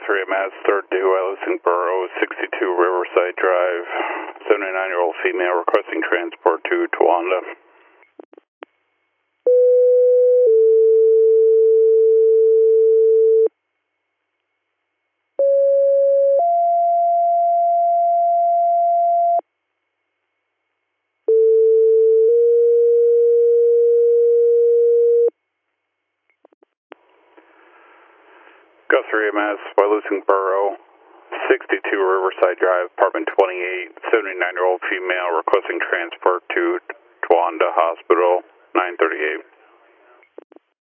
Guthrie, Mass. 3rd Due, Ellison Borough, 62 Riverside Drive. 79-year-old female requesting transport to Towanda. Guthrie, Mass. Ellison Borough, 62 Riverside Drive, apartment 28. 79-year-old female requesting transport to Towanda Hospital, 938.